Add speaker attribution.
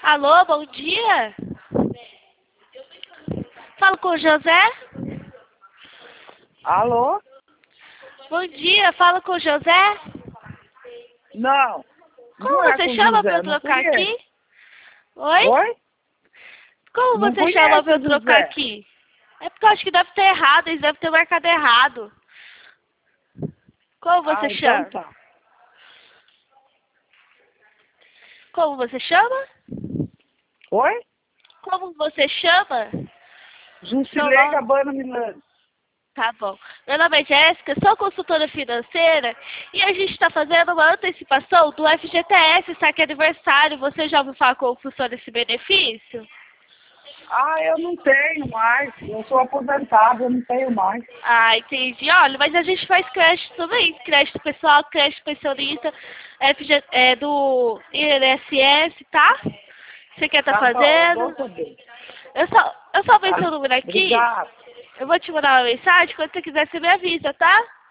Speaker 1: Alô, bom dia. Falo com o José.
Speaker 2: Alô?
Speaker 1: Bom dia, falo com o José.
Speaker 2: Não.
Speaker 1: Como
Speaker 2: Não é
Speaker 1: você
Speaker 2: com o
Speaker 1: chama pra
Speaker 2: José,
Speaker 1: eu
Speaker 2: não
Speaker 1: trocar
Speaker 2: conheço.
Speaker 1: aqui? Oi?
Speaker 2: Oi?
Speaker 1: Como
Speaker 2: Não
Speaker 1: você chama
Speaker 2: conheço
Speaker 1: pra
Speaker 2: o
Speaker 1: eu trocar
Speaker 2: José.
Speaker 1: aqui? É porque eu acho que deve ter errado, eles devem ter marcado errado. Como você
Speaker 2: Então
Speaker 1: chama?
Speaker 2: tá.
Speaker 1: Como você chama?
Speaker 2: Oi?
Speaker 1: Como você chama? Seu
Speaker 2: Jusilei
Speaker 1: nome?
Speaker 2: Gabana Milano.
Speaker 1: Tá bom. Meu nome é Jéssica, sou consultora financeira e a gente está fazendo uma antecipação do FGTS, saque aniversário. Você já ouviu falar como funciona esse benefício?
Speaker 2: Eu não tenho mais. Eu sou aposentado, eu não tenho mais.
Speaker 1: Ah, entendi. Olha, mas a gente faz crédito também. Crédito pessoal, crédito pensionista, do INSS, tá? Você quer estar
Speaker 2: Tá bom,
Speaker 1: fazendo?
Speaker 2: bom saber.
Speaker 1: Eu só vejo
Speaker 2: Tá.
Speaker 1: seu número aqui.
Speaker 2: Obrigado.
Speaker 1: Eu vou te mandar uma mensagem. Quando você quiser, você me avisa, tá?